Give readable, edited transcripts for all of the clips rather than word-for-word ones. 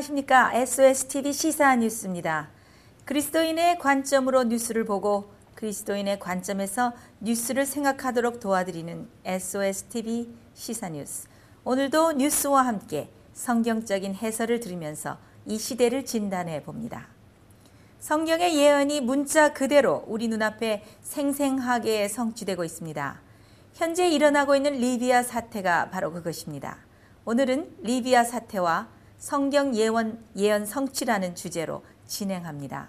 안녕하십니까. SOSTV 시사 뉴스입니다. 그리스도인의 관점으로 뉴스를 보고 그리스도인의 관점에서 뉴스를 생각하도록 도와드리는 SOSTV 시사 뉴스. 오늘도 뉴스와 함께 성경적인 해설을 들으면서 이 시대를 진단해 봅니다. 성경의 예언이 문자 그대로 우리 눈앞에 생생하게 성취되고 있습니다. 현재 일어나고 있는 리비아 사태가 바로 그것입니다. 오늘은 리비아 사태와 성경 예언 성취라는 주제로 진행합니다.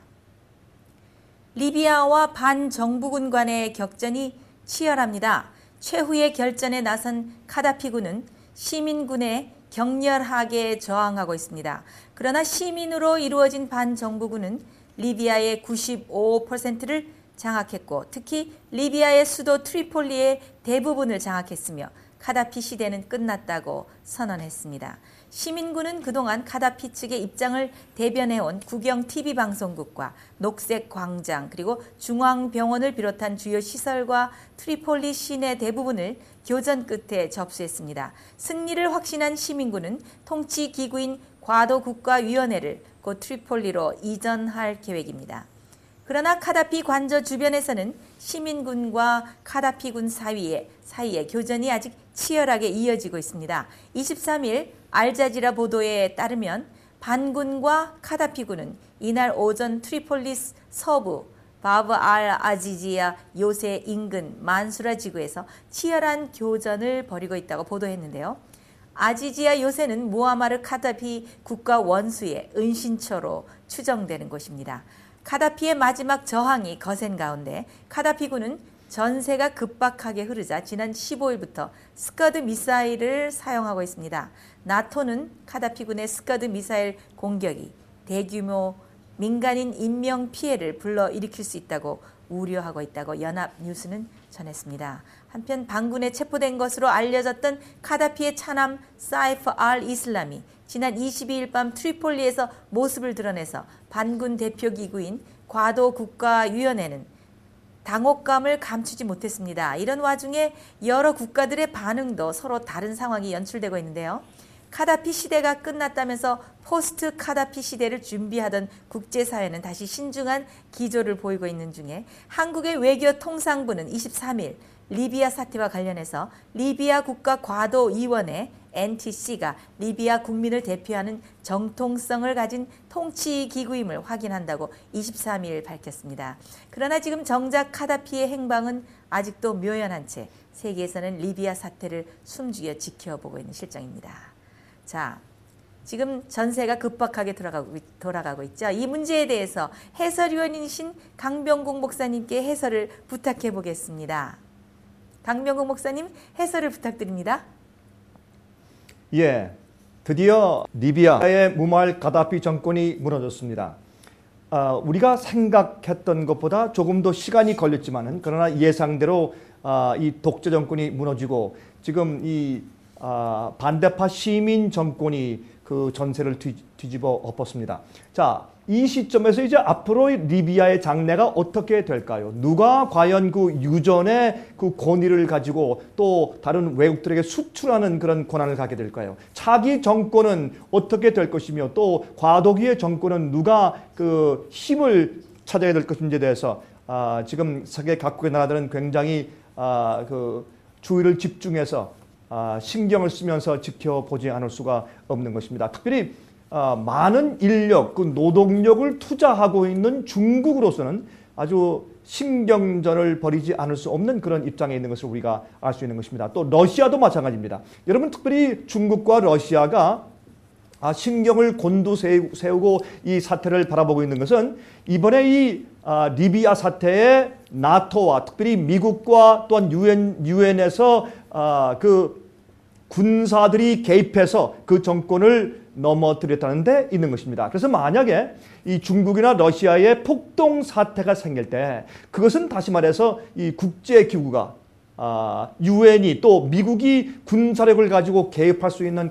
리비아와 반정부군 간의 격전이 치열합니다. 최후의 결전에 나선 카다피군은 시민군에 격렬하게 저항하고 있습니다. 그러나 시민으로 이루어진 반정부군은 리비아의 95%를 장악했고 특히 리비아의 수도 트리폴리의 대부분을 장악했으며 카다피 시대는 끝났다고 선언했습니다. 시민군은 그동안 카다피 측의 입장을 대변해온 국영 TV 방송국과 녹색 광장 그리고 중앙병원을 비롯한 주요 시설과 트리폴리 시내 대부분을 교전 끝에 접수했습니다. 승리를 확신한 시민군은 통치기구인 과도국가위원회를 곧 트리폴리로 이전할 계획입니다. 그러나 카다피 관저 주변에서는 시민군과 카다피군 사이에 교전이 아직 치열하게 이어지고 있습니다. 23일 알자지라 보도에 따르면 반군과 카다피군은 이날 오전 트리폴리스 서부 바브 알 아지지아 요새 인근 만수라 지구에서 치열한 교전을 벌이고 있다고 보도했는데요. 아지지아 요새는 무아마르 카다피 국가 원수의 은신처로 추정되는 곳입니다. 카다피의 마지막 저항이 거센 가운데 카다피군은 전세가 급박하게 흐르자 지난 15일부터 스커드 미사일을 사용하고 있습니다. 나토는 카다피군의 스커드 미사일 공격이 대규모 민간인 인명 피해를 불러일으킬 수 있다고 우려하고 있다고 연합뉴스는 전했습니다. 한편 반군에 체포된 것으로 알려졌던 카다피의 차남 사이프 알 이슬람이 지난 22일 밤 트리폴리에서 모습을 드러내서 반군 대표기구인 과도국가위원회는 당혹감을 감추지 못했습니다. 이런 와중에 여러 국가들의 반응도 서로 다른 상황이 연출되고 있는데요. 카다피 시대가 끝났다면서 포스트 카다피 시대를 준비하던 국제사회는 다시 신중한 기조를 보이고 있는 중에 한국의 외교통상부는 23일 리비아 사태와 관련해서 리비아 국가과도위원회 NTC가 리비아 국민을 대표하는 정통성을 가진 통치기구임을 확인한다고 23일 밝혔습니다. 그러나 지금 정작 카다피의 행방은 아직도 묘연한 채 세계에서는 리비아 사태를 숨죽여 지켜보고 있는 실정입니다. 자, 지금 전세가 급박하게 돌아가고 있죠. 이 문제에 대해서 해설위원이신 강병국 목사님께 해설을 부탁해 보겠습니다. 강병국 목사님 해설을 부탁드립니다. 예, 드디어 리비아의 무말 가다피 정권이 무너졌습니다. 우리가 생각했던 것보다 조금 더 시간이 걸렸지만은 그러나 예상대로 이 독재 정권이 무너지고 지금 이 반대파 시민 정권이 그 전세를 뒤집어 엎었습니다. 자, 이 시점에서 이제 앞으로 리비아의 장래가 어떻게 될까요? 누가 과연 그 유전의 그 권위를 가지고 또 다른 외국들에게 수출하는 그런 권한을 갖게 될까요? 차기 정권은 어떻게 될 것이며 또 과도기의 정권은 누가 그 힘을 찾아야 될 것인지에 대해서 지금 세계 각국의 나라들은 굉장히 그 주의를 집중해서 신경을 쓰면서 지켜보지 않을 수가 없는 것입니다. 특별히 많은 인력, 그 노동력을 투자하고 있는 중국으로서는 아주 신경전을 벌이지 않을 수 없는 그런 입장에 있는 것을 우리가 알 수 있는 것입니다. 또 러시아도 마찬가지입니다. 여러분 특별히 중국과 러시아가 신경을 곤두세우고 이 사태를 바라보고 있는 것은 이번에 이 리비아 사태에 나토와 특별히 미국과 또한 유엔에서 그 군사들이 개입해서 그 정권을 넘어뜨렸다는 데 있는 것입니다. 그래서 만약에 이 중국이나 러시아의 폭동 사태가 생길 때 그것은 다시 말해서 이 국제기구가 유엔이 또 미국이 군사력을 가지고 개입할 수 있는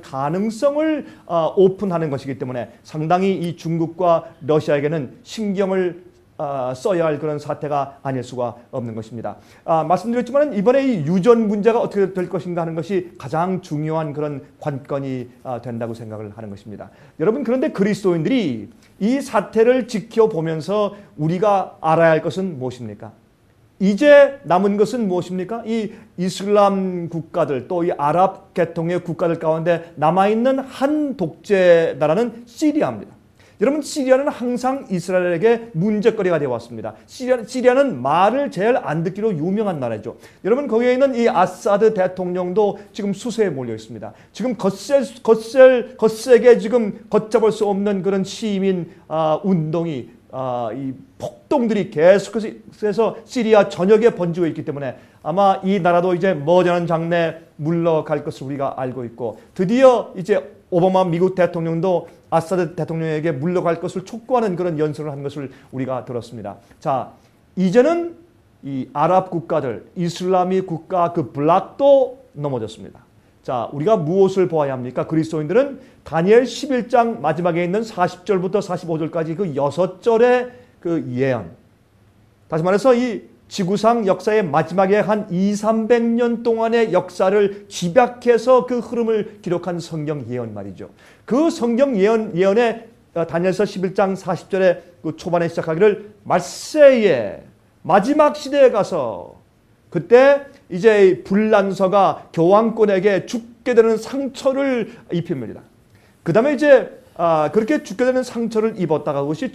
가능성을 오픈하는 것이기 때문에 상당히 이 중국과 러시아에게는 신경을 써야 할 그런 사태가 아닐 수가 없는 것입니다. 말씀드렸지만 이번에 이 유전 문제가 어떻게 될 것인가 하는 것이 가장 중요한 그런 관건이 된다고 생각을 하는 것입니다. 여러분, 그런데 그리스도인들이 이 사태를 지켜보면서 우리가 알아야 할 것은 무엇입니까? 이제 남은 것은 무엇입니까? 이 이슬람 국가들 또 이 아랍 계통의 국가들 가운데 남아있는 한 독재 나라는 시리아입니다. 여러분, 시리아는 항상 이스라엘에게 문제거리가 되어 왔습니다. 시리아는 말을 제일 안 듣기로 유명한 나라죠. 여러분, 거기에 있는 이 아사드 대통령도 지금 수세에 몰려 있습니다. 지금 거세게 지금 걷잡을 수 없는 그런 시민 운동이 이 폭동들이 계속해서 시리아 전역에 번지고 있기 때문에 아마 이 나라도 이제 머지않은 장래 물러갈 것을 우리가 알고 있고, 드디어 이제 오바마 미국 대통령도 아사드 대통령에게 물러갈 것을 촉구하는 그런 연설을 한 것을 우리가 들었습니다. 자, 이제는 이 아랍 국가들, 이슬람이 국가 그 블락도 넘어졌습니다. 자, 우리가 무엇을 보아야 합니까? 그리스도인들은 다니엘 11장 마지막에 있는 40절부터 45절까지 그 6절의 그 예언. 다시 말해서 이 지구상 역사의 마지막에 한 200~300년 동안의 역사를 집약해서 그 흐름을 기록한 성경 예언 말이죠. 그 성경 예언에 다니엘서 11장 40절에 그 초반에 시작하기를 말세에 마지막 시대에 가서 그때 이제 불란서가 교황권에게 죽게 되는 상처를 입힙니다. 그 다음에 이제 그렇게 죽게 되는 상처를 입었다가 그것이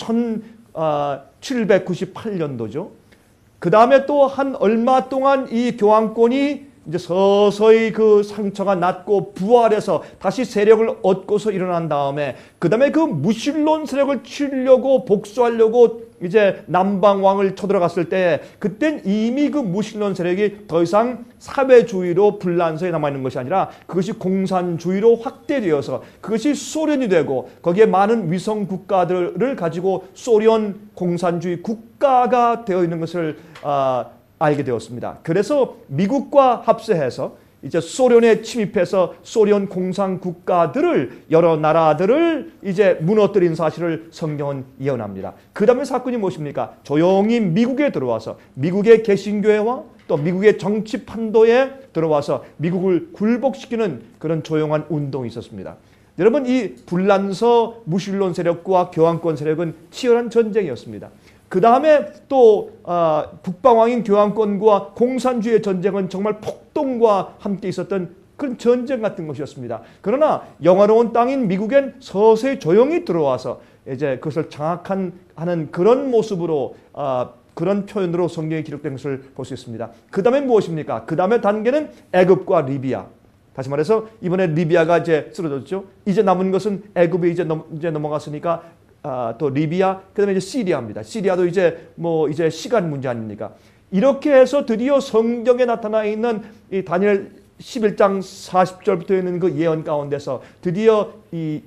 1798년도죠. 그 다음에 또 한 얼마 동안 이 교황권이 이제 서서히 그 상처가 낫고 부활해서 다시 세력을 얻고서 일어난 다음에 그 다음에 그 무신론 세력을 치려고 복수하려고 이제 남방왕을 쳐들어갔을 때 그땐 이미 그 무신론 세력이 더 이상 사회주의로 불란서에 남아있는 것이 아니라 그것이 공산주의로 확대되어서 그것이 소련이 되고 거기에 많은 위성 국가들을 가지고 소련 공산주의 국가가 되어 있는 것을 알게 되었습니다. 그래서 미국과 합세해서 이제 소련에 침입해서 소련 공산 국가들을 여러 나라들을 이제 무너뜨린 사실을 성경은 예언합니다. 그 다음에 사건이 무엇입니까? 조용히 미국에 들어와서 미국의 개신교회와 또 미국의 정치 판도에 들어와서 미국을 굴복시키는 그런 조용한 운동이 있었습니다. 여러분, 이 불란서 무신론 세력과 교황권 세력은 치열한 전쟁이었습니다. 그 다음에 또 북방왕인 교황권과 공산주의의 전쟁은 정말 폭동과 함께 있었던 그런 전쟁 같은 것이었습니다. 그러나 영화로운 땅인 미국엔 서서히 조용히 들어와서 이제 그것을 장악하는 그런 모습으로 그런 표현으로 성경에 기록된 것을 볼 수 있습니다. 그 다음에 무엇입니까? 그 다음에 단계는 애굽과 리비아. 다시 말해서 이번에 리비아가 이제 쓰러졌죠. 이제 남은 것은 애굽이 이제 넘어갔으니까 또 리비아, 그다음에 이제 시리아입니다. 시리아도 이제 이제 시간 문제 아닙니까? 이렇게 해서 드디어 성경에 나타나 있는 이 다니엘 11장 40절부터 있는 그 예언 가운데서 드디어 이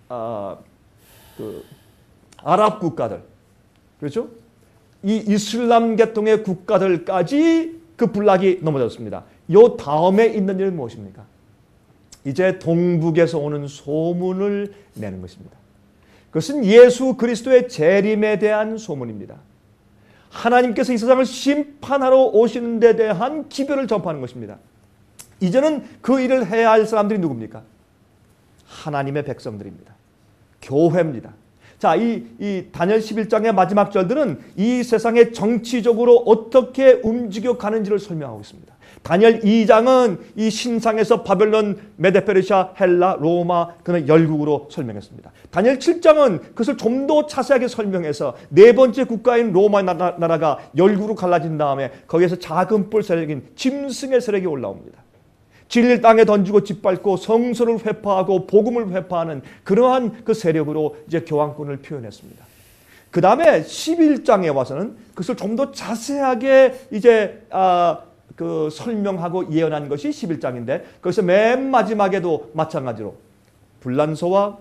그 아랍 국가들, 그렇죠? 이 이슬람 계통의 국가들까지 그 블락이 넘어졌습니다. 요 다음에 있는 일은 무엇입니까? 이제 동북에서 오는 소문을 내는 것입니다. 그것은 예수 그리스도의 재림에 대한 소문입니다. 하나님께서 이 세상을 심판하러 오시는 데 대한 기별을 전파하는 것입니다. 이제는 그 일을 해야 할 사람들이 누굽니까? 하나님의 백성들입니다. 교회입니다. 자, 이 다니엘 11장의 마지막 절들은 이 세상에 정치적으로 어떻게 움직여 가는지를 설명하고 있습니다. 다니엘 2장은 이 신상에서 바벨론, 메데페르시아, 헬라, 로마, 그는 열국으로 설명했습니다. 다니엘 7장은 그것을 좀 더 자세하게 설명해서 네 번째 국가인 로마 나라가 열국으로 갈라진 다음에 거기에서 작은 뿔 세력인 짐승의 세력이 올라옵니다. 진리를 땅에 던지고 짓밟고 성서를 회파하고 복음을 회파하는 그러한 그 세력으로 이제 교황권을 표현했습니다. 그 다음에 11장에 와서는 그것을 좀 더 자세하게 이제 그 설명하고 예언한 것이 11장인데 거기서 맨 마지막에도 마찬가지로 불란서와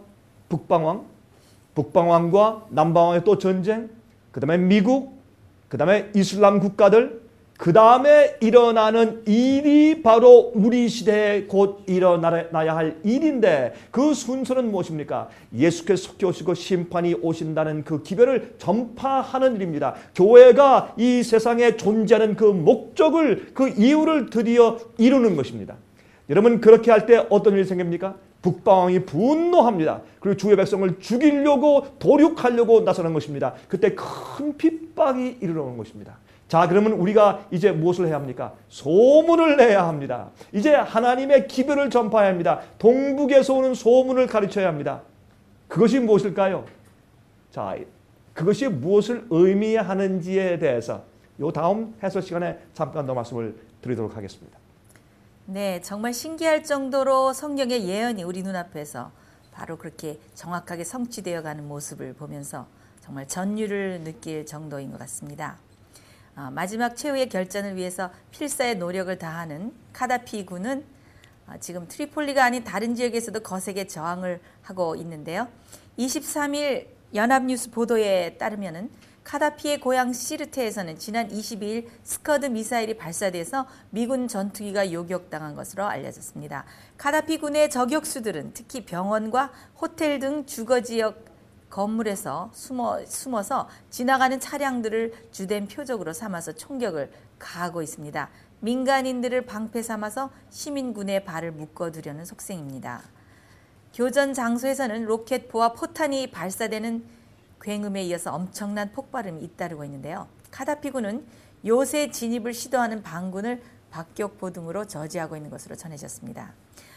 북방왕과 남방왕의 또 전쟁, 그 다음에 미국, 그 다음에 이슬람 국가들, 그 다음에 일어나는 일이 바로 우리 시대에 곧 일어나야 할 일인데 그 순서는 무엇입니까? 예수께서 속히 오시고 심판이 오신다는 그 기별을 전파하는 일입니다. 교회가 이 세상에 존재하는 그 목적을, 그 이유를 드디어 이루는 것입니다. 여러분, 그렇게 할 때 어떤 일이 생깁니까? 북방왕이 분노합니다. 그리고 주의 백성을 죽이려고 도륙하려고 나서는 것입니다. 그때 큰 핍박이 이르러오는 것입니다. 자, 그러면 우리가 이제 무엇을 해야 합니까? 소문을 내야 합니다. 이제 하나님의 기별을 전파해야 합니다. 동북에서 오는 소문을 가르쳐야 합니다. 그것이 무엇일까요? 자, 그것이 무엇을 의미하는지에 대해서 이 다음 해설 시간에 잠깐 더 말씀을 드리도록 하겠습니다. 네, 정말 신기할 정도로 성경의 예언이 우리 눈앞에서 바로 그렇게 정확하게 성취되어 가는 모습을 보면서 정말 전율을 느낄 정도인 것 같습니다. 마지막 최후의 결전을 위해서 필사의 노력을 다하는 카다피 군은 지금 트리폴리가 아닌 다른 지역에서도 거세게 저항을 하고 있는데요. 23일 연합뉴스 보도에 따르면은 카다피의 고향 시르테에서는 지난 22일 스커드 미사일이 발사돼서 미군 전투기가 요격당한 것으로 알려졌습니다. 카다피 군의 저격수들은 특히 병원과 호텔 등 주거지역 건물에서 숨어서 지나가는 차량들을 주된 표적으로 삼아서 총격을 가하고 있습니다. 민간인들을 방패 삼아서 시민군의 발을 묶어두려는 속셈입니다. 교전 장소에서는 로켓포와 포탄이 발사되는 굉음에 이어서 엄청난 폭발음이 잇따르고 있는데요. 카다피군은 요새 진입을 시도하는 반군을 박격포 등으로 저지하고 있는 것으로 전해졌습니다.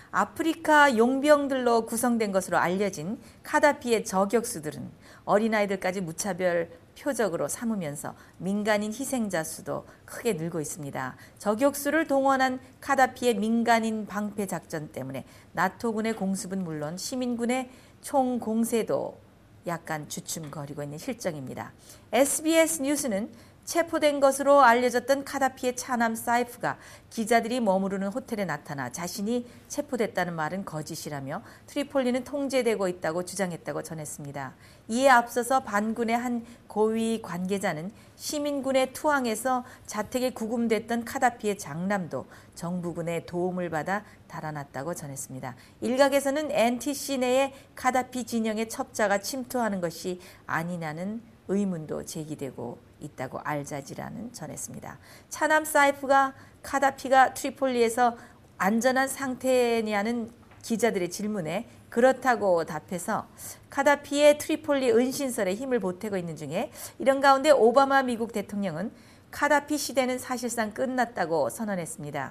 아프리카 용병들로 구성된 것으로 알려진 카다피의 저격수들은 어린아이들까지 무차별 표적으로 삼으면서 민간인 희생자 수도 크게 늘고 있습니다. 저격수를 동원한 카다피의 민간인 방패 작전 때문에 나토군의 공습은 물론 시민군의 총 공세도 약간 주춤거리고 있는 실정입니다. SBS 뉴스는 체포된 것으로 알려졌던 카다피의 차남 사이프가 기자들이 머무르는 호텔에 나타나 자신이 체포됐다는 말은 거짓이라며 트리폴리는 통제되고 있다고 주장했다고 전했습니다. 이에 앞서서 반군의 한 고위 관계자는 시민군의 투항에서 자택에 구금됐던 카다피의 장남도 정부군의 도움을 받아 달아났다고 전했습니다. 일각에서는 NTC 내에 카다피 진영의 첩자가 침투하는 것이 아니냐는 의문도 제기되고 있다고 알자지라는 전했습니다. 차남 사이프가 카다피가 트리폴리에서 안전한 상태냐는 기자들의 질문에 그렇다고 답해서 카다피의 트리폴리 은신설에 힘을 보태고 있는 중에 이런 가운데 오바마 미국 대통령은 카다피 시대는 사실상 끝났다고 선언했습니다.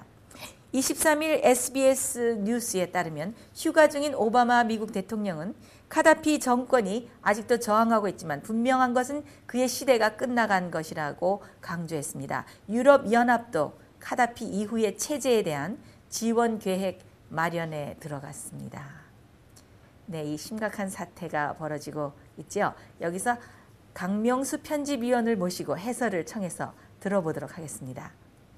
23일 SBS 뉴스에 따르면 휴가 중인 오바마 미국 대통령은 카다피 정권이 아직도 저항하고 있지만 분명한 것은 그의 시대가 끝나간 것이라고 강조했습니다. 유럽연합도 카다피 이후의 체제에 대한 지원 계획 마련에 들어갔습니다. 네, 이 심각한 사태가 벌어지고 있죠. 여기서 강명수 편집위원을 모시고 해설을 청해서 들어보도록 하겠습니다.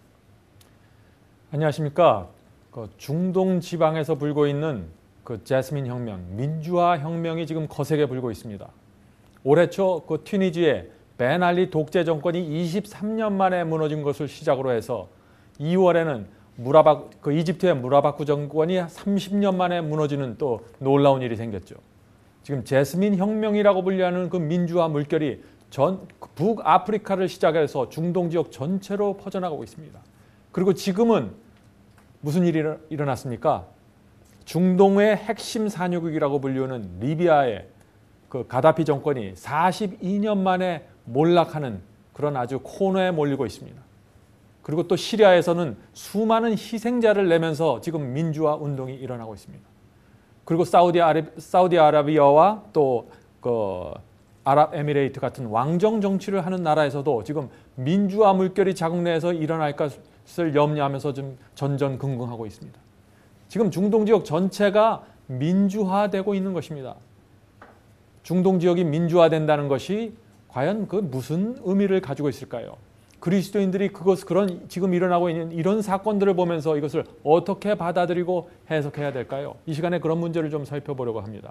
안녕하십니까. 중동 지방에서 불고 있는 그 자스민 혁명, 민주화 혁명이 지금 거세게 불고 있습니다. 올해 초 그 튀니지의 벤 알리 독재 정권이 23년 만에 무너진 것을 시작으로 해서 2월에는 이집트의 무라바쿠 정권이 30년 만에 무너지는 또 놀라운 일이 생겼죠. 지금 자스민 혁명이라고 불리는 그 민주화 물결이 전 북아프리카를 시작해서 중동 지역 전체로 퍼져나가고 있습니다. 그리고 지금은 무슨 일이 일어났습니까? 중동의 핵심 산유국이라고 불리는 리비아의 그 가다피 정권이 42년 만에 몰락하는 그런 아주 코너에 몰리고 있습니다. 그리고 또 시리아에서는 수많은 희생자를 내면서 지금 민주화 운동이 일어나고 있습니다. 그리고 사우디아라비아와 또 그 아랍에미레이트 같은 왕정 정치를 하는 나라에서도 지금 민주화 물결이 자국 내에서 일어날 것을 염려하면서 좀 전전긍긍하고 있습니다. 지금 중동 지역 전체가 민주화되고 있는 것입니다. 중동 지역이 민주화된다는 것이 과연 그 무슨 의미를 가지고 있을까요? 그리스도인들이 그런 지금 일어나고 있는 이런 사건들을 보면서 이것을 어떻게 받아들이고 해석해야 될까요? 이 시간에 그런 문제를 좀 살펴보려고 합니다.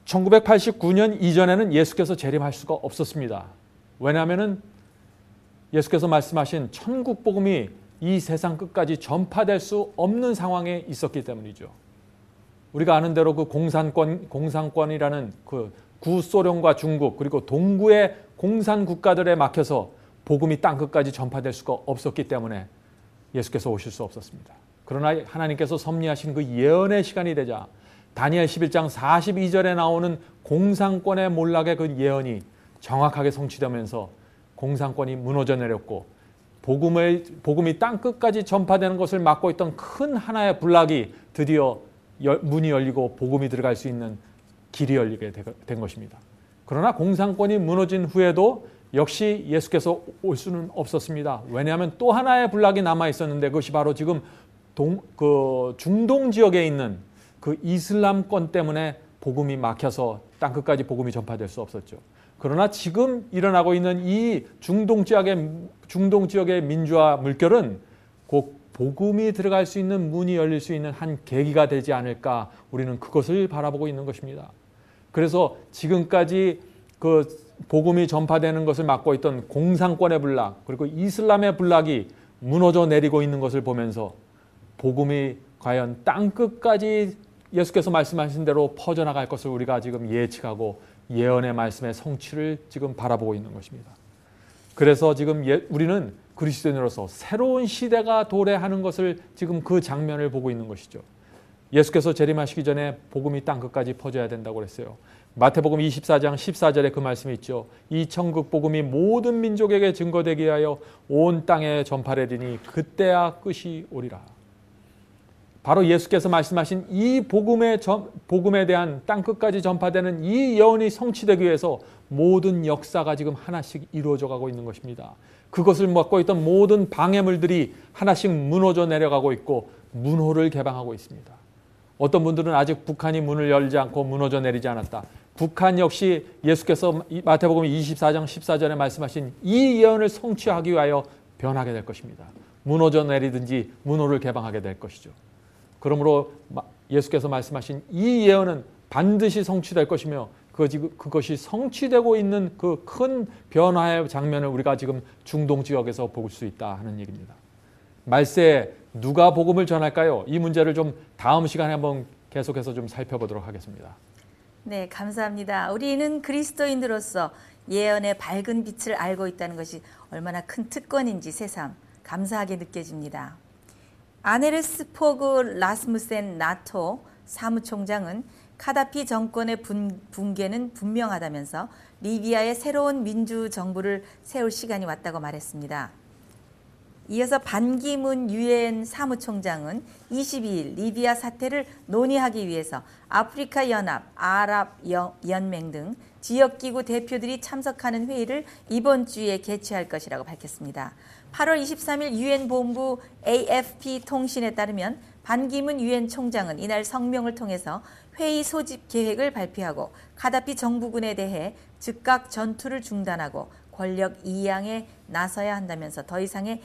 1989년 이전에는 예수께서 재림할 수가 없었습니다. 왜냐하면 예수께서 말씀하신 천국 복음이 이 세상 끝까지 전파될 수 없는 상황에 있었기 때문이죠. 우리가 아는 대로 그 공산권이라는 그 구소련과 중국 그리고 동구의 공산 국가들에 막혀서 복음이 땅 끝까지 전파될 수가 없었기 때문에 예수께서 오실 수 없었습니다. 그러나 하나님께서 섭리하신 그 예언의 시간이 되자 다니엘 11장 42절에 나오는 공산권의 몰락의 그 예언이 정확하게 성취되면서 공산권이 무너져 내렸고 복음이 땅 끝까지 전파되는 것을 막고 있던 큰 하나의 불락이 드디어 문이 열리고 복음이 들어갈 수 있는 길이 열리게 된 것입니다. 그러나 공산권이 무너진 후에도 역시 예수께서 올 수는 없었습니다. 왜냐하면 또 하나의 불락이 남아 있었는데 그것이 바로 지금 중동 지역에 있는 그 이슬람권 때문에 복음이 막혀서 땅 끝까지 복음이 전파될 수 없었죠. 그러나 지금 일어나고 있는 이 중동 지역의 민주화 물결은 곧 복음이 들어갈 수 있는 문이 열릴 수 있는 한 계기가 되지 않을까, 우리는 그것을 바라보고 있는 것입니다. 그래서 지금까지 그 복음이 전파되는 것을 막고 있던 공산권의 불락 그리고 이슬람의 불락이 무너져 내리고 있는 것을 보면서 복음이 과연 땅 끝까지 예수께서 말씀하신 대로 퍼져나갈 것을 우리가 지금 예측하고 예언의 말씀의 성취를 지금 바라보고 있는 것입니다. 그래서 지금 우리는 그리스도인으로서 새로운 시대가 도래하는 것을 지금 그 장면을 보고 있는 것이죠. 예수께서 재림하시기 전에 복음이 땅 끝까지 퍼져야 된다고 그랬어요. 마태복음 24장 14절에 그 말씀이 있죠. 이 천국 복음이 모든 민족에게 증거되게 하여 온 땅에 전파되리니 그때야 끝이 오리라. 바로 예수께서 말씀하신 이 복음에 대한 땅 끝까지 전파되는 이 예언이 성취되기 위해서 모든 역사가 지금 하나씩 이루어져 가고 있는 것입니다. 그것을 막고 있던 모든 방해물들이 하나씩 무너져 내려가고 있고 문호를 개방하고 있습니다. 어떤 분들은 아직 북한이 문을 열지 않고 무너져 내리지 않았다. 북한 역시 예수께서 마태복음 24장 14절에 말씀하신 이 예언을 성취하기 위하여 변하게 될 것입니다. 무너져 내리든지 문호를 개방하게 될 것이죠. 그러므로 예수께서 말씀하신 이 예언은 반드시 성취될 것이며 그것이 성취되고 있는 그 큰 변화의 장면을 우리가 지금 중동 지역에서 볼 수 있다 하는 얘기입니다. 말세에 누가 복음을 전할까요? 이 문제를 좀 다음 시간에 한번 계속해서 좀 살펴보도록 하겠습니다. 네, 감사합니다. 우리는 그리스도인으로서 예언의 밝은 빛을 알고 있다는 것이 얼마나 큰 특권인지 새삼 감사하게 느껴집니다. 아네르스 포그 라스무센 나토 사무총장은 카다피 정권의 붕괴는 분명하다면서 리비아의 새로운 민주정부를 세울 시간이 왔다고 말했습니다. 이어서 반기문 유엔 사무총장은 22일 리비아 사태를 논의하기 위해서 아프리카 연합, 아랍 연맹 등 지역기구 대표들이 참석하는 회의를 이번 주에 개최할 것이라고 밝혔습니다. 8월 23일 유엔 본부 AFP 통신에 따르면 반기문 유엔 총장은 이날 성명을 통해서 회의 소집 계획을 발표하고 카다피 정부군에 대해 즉각 전투를 중단하고 권력 이양에 나서야 한다면서 더 이상의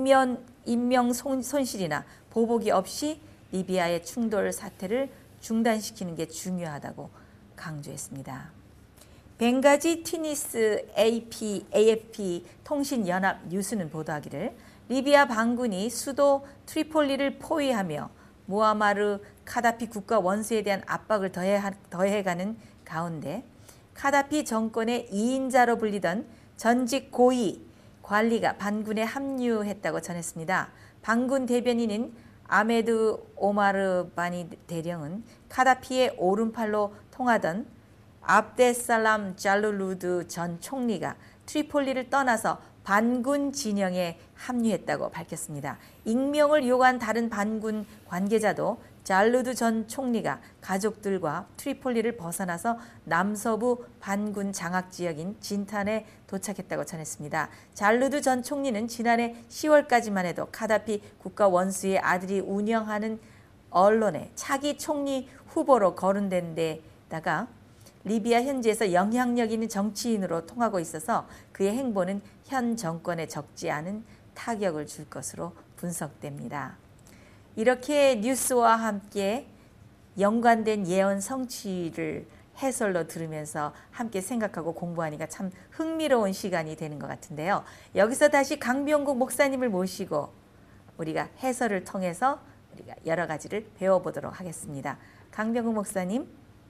인명 손실이나 보복이 없이 리비아의 충돌 사태를 중단시키는 게 중요하다고 강조했습니다. 벵가지 튀니스 AFP 통신연합 뉴스는 보도하기를 리비아 반군이 수도 트리폴리를 포위하며 무아마르 카다피 국가 원수에 대한 압박을 더해가는 가운데 카다피 정권의 2인자로 불리던 전직 고위 관리가 반군에 합류했다고 전했습니다. 반군 대변인인 아메드 오마르 바니 대령은 카다피의 오른팔로 통하던 압데살람 잘루루드 전 총리가 트리폴리를 떠나서 반군 진영에 합류했다고 밝혔습니다. 익명을 요구한 다른 반군 관계자도 잘루드 전 총리가 가족들과 트리폴리를 벗어나서 남서부 반군 장악지역인 진탄에 도착했다고 전했습니다. 잘루드 전 총리는 지난해 10월까지만 해도 카다피 국가 원수의 아들이 운영하는 언론에 차기 총리 후보로 거론된 데다가 리비아 현지에서 영향력 있는 정치인으로 통하고 있어서 그의 행보는 현 정권에 적지 않은 타격을 줄 것으로 분석됩니다. 이렇게 뉴스와 함께 연관된 예언 성취를 해설로 들으면서 함께 생각하고 공부하니까 참 흥미로운 시간이 되는 것 같은데요. 여기서 다시 강병국 목사님을 모시고 우리가 해설을 통해서 우리가 여러 가지를 배워보도록 하겠습니다. 강병국 목사님.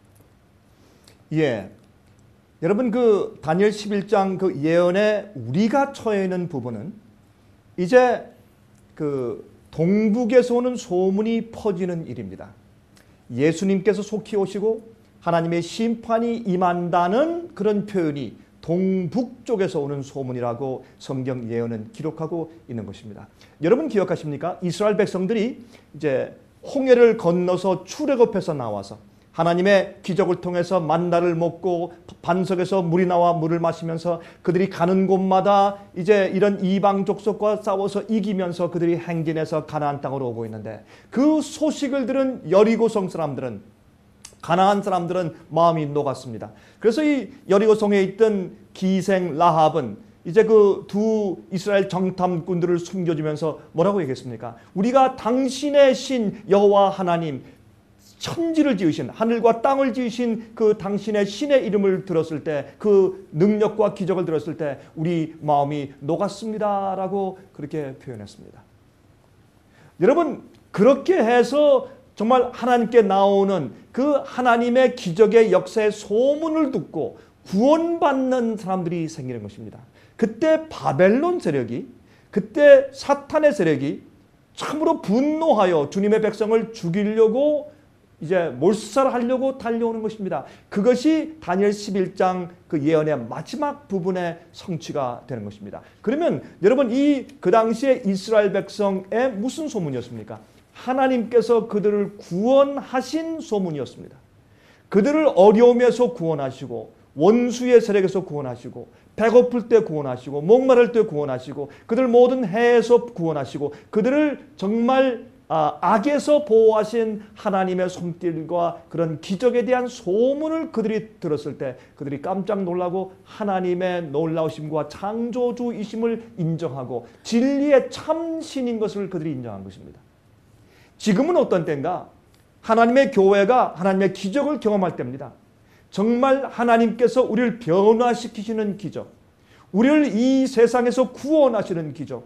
예, 여러분 그 다니엘 11장 그 예언에 우리가 처해 있는 부분은 이제 그 동북에서 오는 소문이 퍼지는 일입니다. 예수님께서 속히 오시고 하나님의 심판이 임한다는 그런 표현이 동북 쪽에서 오는 소문이라고 성경 예언은 기록하고 있는 것입니다. 여러분 기억하십니까? 이스라엘 백성들이 이제 홍해를 건너서 출애굽해서 나와서 하나님의 기적을 통해서 만나를 먹고 반석에서 물이 나와 물을 마시면서 그들이 가는 곳마다 이제 이런 이방 족속과 싸워서 이기면서 그들이 행진해서 가나안 땅으로 오고 있는데 그 소식을 들은 여리고성 사람들은 가나안 사람들은 마음이 녹았습니다. 그래서 이 여리고성에 있던 기생 라합은 이제 그 두 이스라엘 정탐꾼들을 숨겨주면서 뭐라고 얘기했습니까? 우리가 당신의 신 여호와 하나님 천지를 지으신 하늘과 땅을 지으신 그 당신의 신의 이름을 들었을 때 그 능력과 기적을 들었을 때 우리 마음이 녹았습니다라고 그렇게 표현했습니다. 여러분 그렇게 해서 정말 하나님께 나오는 그 하나님의 기적의 역사의 소문을 듣고 구원받는 사람들이 생기는 것입니다. 그때 바벨론 세력이 그때 사탄의 세력이 참으로 분노하여 주님의 백성을 죽이려고 이제 몰살하려고 달려오는 것입니다. 그것이 다니엘 11장 그 예언의 마지막 부분의 성취가 되는 것입니다. 그러면 여러분 그 당시에 이스라엘 백성의 무슨 소문이었습니까? 하나님께서 그들을 구원하신 소문이었습니다. 그들을 어려움에서 구원하시고 원수의 세력에서 구원하시고 배고플 때 구원하시고 목마를 때 구원하시고 그들 모든 해에서 구원하시고 그들을 정말 악에서 보호하신 하나님의 손길과 그런 기적에 대한 소문을 그들이 들었을 때 그들이 깜짝 놀라고 하나님의 놀라우심과 창조주이심을 인정하고 진리의 참신인 것을 그들이 인정한 것입니다. 지금은 어떤 때인가? 하나님의 교회가 하나님의 기적을 경험할 때입니다. 정말 하나님께서 우리를 변화시키시는 기적, 우리를 이 세상에서 구원하시는 기적,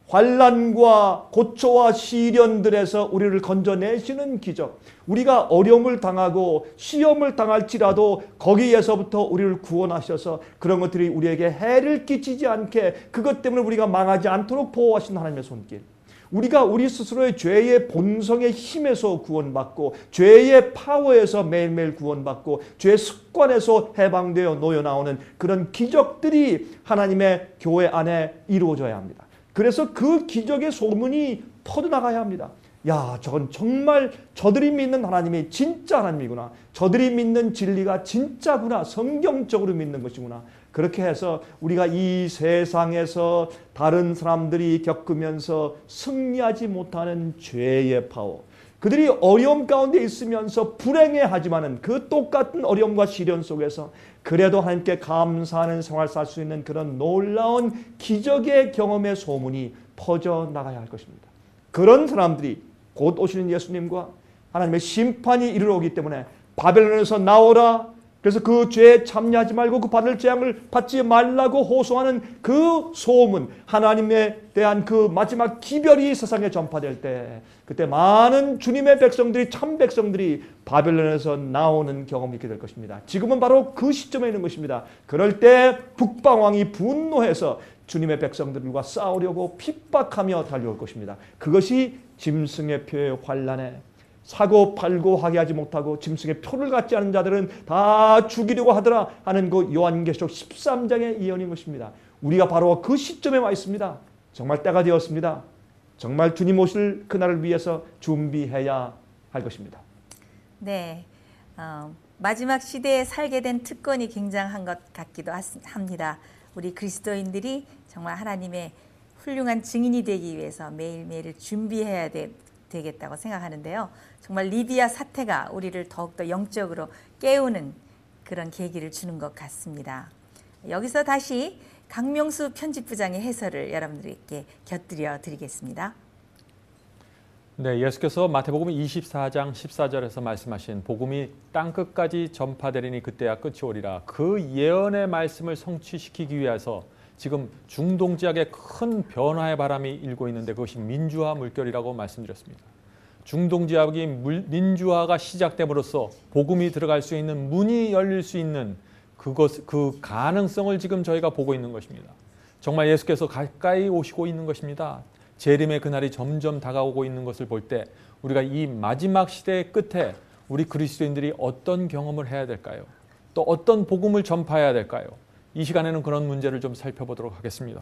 환난과 고초와 시련들에서 우리를 건져내시는 기적, 우리가 어려움을 당하고 시험을 당할지라도 거기에서부터 우리를 구원하셔서 그런 것들이 우리에게 해를 끼치지 않게 그것 때문에 우리가 망하지 않도록 보호하시는 하나님의 손길, 우리가 우리 스스로의 죄의 본성의 힘에서 구원받고 죄의 파워에서 매일매일 구원받고 죄의 습관에서 해방되어 놓여나오는 그런 기적들이 하나님의 교회 안에 이루어져야 합니다. 그래서 그 기적의 소문이 퍼져나가야 합니다. 야, 저건 정말 저들이 믿는 하나님이 진짜 하나님이구나. 저들이 믿는 진리가 진짜구나. 성경적으로 믿는 것이구나. 그렇게 해서 우리가 이 세상에서 다른 사람들이 겪으면서 승리하지 못하는 죄의 파워, 그들이 어려움 가운데 있으면서 불행해하지만은 그 똑같은 어려움과 시련 속에서 그래도 하나님께 감사하는 생활을 살 수 있는 그런 놀라운 기적의 경험의 소문이 퍼져나가야 할 것입니다. 그런 사람들이 곧 오시는 예수님과 하나님의 심판이 이르러 오기 때문에 바벨론에서 나오라, 그래서 그 죄에 참여하지 말고 그 받을 재앙을 받지 말라고 호소하는 그 소문, 하나님에 대한 그 마지막 기별이 세상에 전파될 때 그때 많은 주님의 백성들이, 참 백성들이 바벨론에서 나오는 경험이 있게 될 것입니다. 지금은 바로 그 시점에 있는 것입니다. 그럴 때 북방왕이 분노해서 주님의 백성들과 싸우려고 핍박하며 달려올 것입니다. 그것이 짐승의 표의 환난에 사고 팔고 하게 하지 못하고 짐승의 표를 갖지 않은 자들은 다 죽이려고 하더라 하는 그 요한계시록 13장의 예언인 것입니다. 우리가 바로 그 시점에 와 있습니다. 정말 때가 되었습니다. 정말 주님 오실 그날을 위해서 준비해야 할 것입니다. 네, 마지막 시대에 살게 된 특권이 굉장한 것 같기도 합니다. 우리 그리스도인들이 정말 하나님의 훌륭한 증인이 되기 위해서 매일매일을 준비해야 되겠다고 생각하는데요. 정말 리비아 사태가 우리를 더욱더 영적으로 깨우는 그런 계기를 주는 것 같습니다. 여기서 다시 강명수 편집부장의 해설을 여러분들께 곁들여 드리겠습니다. 네, 예수께서 마태복음 24장 14절에서 말씀하신 복음이 땅끝까지 전파되리니 그때야 끝이 오리라. 그 예언의 말씀을 성취시키기 위해서 지금 중동 지역에 큰 변화의 바람이 일고 있는데 그것이 민주화 물결이라고 말씀드렸습니다. 중동 지역이 민주화가 시작됨으로써 복음이 들어갈 수 있는 문이 열릴 수 있는 그 가능성을 지금 저희가 보고 있는 것입니다. 정말 예수께서 가까이 오시고 있는 것입니다. 재림의 그날이 점점 다가오고 있는 것을 볼 때 우리가 이 마지막 시대의 끝에 우리 그리스도인들이 어떤 경험을 해야 될까요? 또 어떤 복음을 전파해야 될까요? 이 시간에는 그런 문제를 좀 살펴보도록 하겠습니다.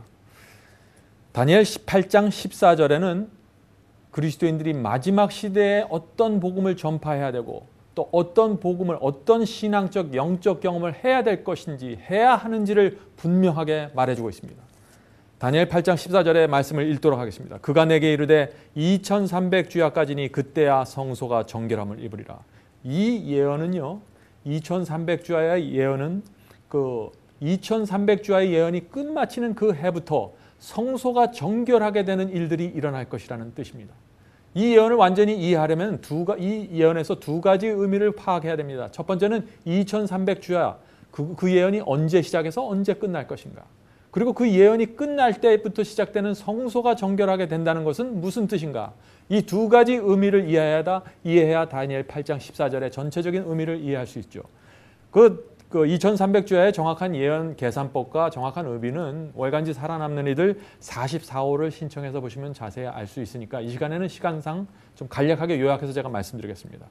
다니엘 18장 14절에는 그리스도인들이 마지막 시대에 어떤 복음을 전파해야 되고 또 어떤 복음을 어떤 신앙적 영적 경험을 해야 될 것인지 해야 하는지를 분명하게 말해주고 있습니다. 다니엘 8장 14절의 말씀을 읽도록 하겠습니다. 그가 내게 이르되 2300주야까지니 그때야 성소가 정결함을 입으리라. 이 예언은요, 2300주야의 예언은 그 2300주야의 예언이 끝마치는 그 해부터 성소가 정결하게 되는 일들이 일어날 것이라는 뜻입니다. 이 예언을 완전히 이해하려면 이 예언에서 두 가지 의미를 파악해야 됩니다. 첫 번째는 2300주야, 그 예언이 언제 시작해서 언제 끝날 것인가. 그리고 그 예언이 끝날 때부터 시작되는 성소가 정결하게 된다는 것은 무슨 뜻인가? 이 두 가지 의미를 이해해야 다니엘 8장 14절의 전체적인 의미를 이해할 수 있죠. 그 2300주야의 정확한 예언 계산법과 정확한 의미는 월간지 살아남는 이들 44호를 신청해서 보시면 자세히 알 수 있으니까 이 시간에는 시간상 좀 간략하게 요약해서 제가 말씀드리겠습니다.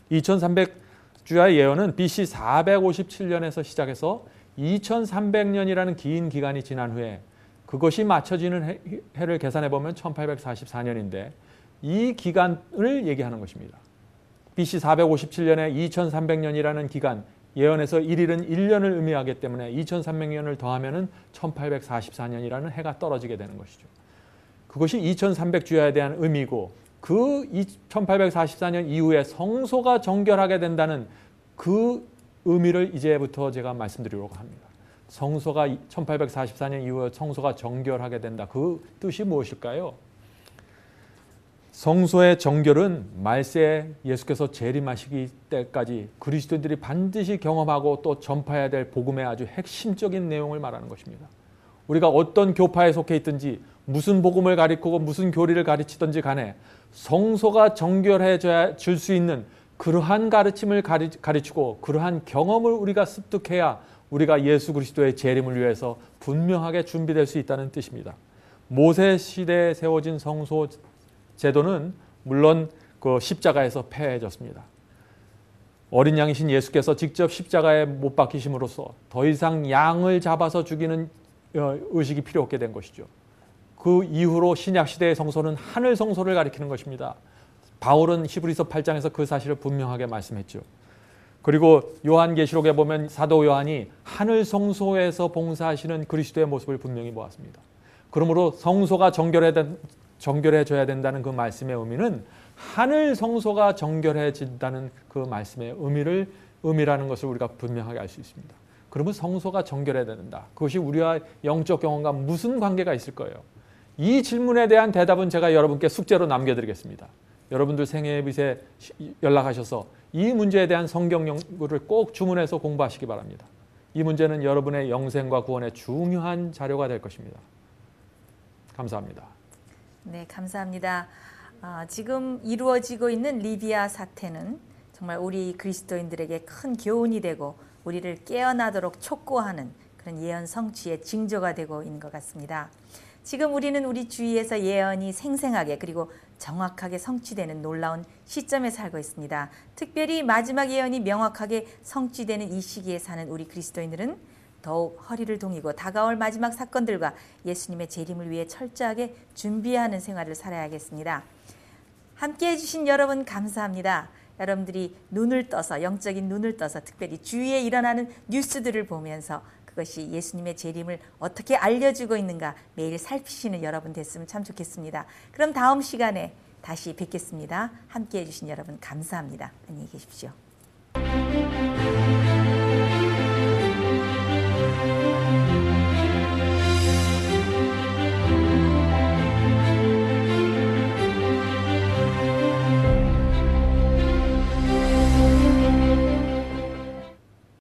2300주야의 예언은 BC 457년에서 시작해서 2300년이라는 긴 기간이 지난 후에 그것이 맞춰지는 해를 계산해 보면 1844년인데 이 기간을 얘기하는 것입니다. BC 457년에 2300년이라는 기간, 예언에서 1일은 1년을 의미하기 때문에 2300년을 더하면 1844년이라는 해가 떨어지게 되는 것이죠. 그것이 2300주야에 대한 의미고 그 1844년 이후에 성소가 정결하게 된다는 그 의미를 이제부터 제가 말씀드리려고 합니다. 성소가 1844년 이후에 성소가 정결하게 된다. 그 뜻이 무엇일까요? 성소의 정결은 말세에 예수께서 재림하시기 때까지 그리스도인들이 반드시 경험하고 또 전파해야 될 복음의 아주 핵심적인 내용을 말하는 것입니다. 우리가 어떤 교파에 속해 있든지 무슨 복음을 가리키고 무슨 교리를 가르치든지 간에 성소가 정결해져야 줄 수 있는 그러한 가르침을 가르치고 그러한 경험을 우리가 습득해야 우리가 예수 그리스도의 재림을 위해서 분명하게 준비될 수 있다는 뜻입니다. 모세 시대에 세워진 성소 제도는 물론 그 십자가에서 폐해졌습니다. 어린 양이신 예수께서 직접 십자가에 못 박히심으로써 더 이상 양을 잡아서 죽이는 의식이 필요 없게 된 것이죠. 그 이후로 신약 시대의 성소는 하늘 성소를 가리키는 것입니다. 바울은 히브리서 8장에서 그 사실을 분명하게 말씀했죠. 그리고 요한계시록에 보면 사도 요한이 하늘 성소에서 봉사하시는 그리스도의 모습을 분명히 보았습니다. 그러므로 성소가 정결해져야 된다는 그 말씀의 의미는 하늘 성소가 정결해진다는 그 말씀의 의미라는 것을 우리가 분명하게 알 수 있습니다. 그러면 성소가 정결해야 된다. 그것이 우리와 영적 경험과 무슨 관계가 있을 거예요? 이 질문에 대한 대답은 제가 여러분께 숙제로 남겨드리겠습니다. 여러분들 생애빛에 연락하셔서 이 문제에 대한 성경 연구를 꼭 주문해서 공부하시기 바랍니다. 이 문제는 여러분의 영생과 구원의 중요한 자료가 될 것입니다. 감사합니다. 네, 감사합니다. 지금 이루어지고 있는 리비아 사태는 정말 우리 그리스도인들에게 큰 교훈이 되고 우리를 깨어나도록 촉구하는 그런 예언 성취의 징조가 되고 있는 것 같습니다. 지금 우리는 우리 주위에서 예언이 생생하게 그리고 정확하게 성취되는 놀라운 시점에 살고 있습니다. 특별히 마지막 예언이 명확하게 성취되는 이 시기에 사는 우리 그리스도인들은 더욱 허리를 동이고 다가올 마지막 사건들과 예수님의 재림을 위해 철저하게 준비하는 생활을 살아야겠습니다. 함께해 주신 여러분 감사합니다. 여러분들이 눈을 떠서 영적인 눈을 떠서 특별히 주위에 일어나는 뉴스들을 보면서 그것이 예수님의 재림을 어떻게 알려주고 있는가 매일 살피시는 여러분 됐으면 참 좋겠습니다. 그럼 다음 시간에 다시 뵙겠습니다. 함께해 주신 여러분 감사합니다. 안녕히 계십시오.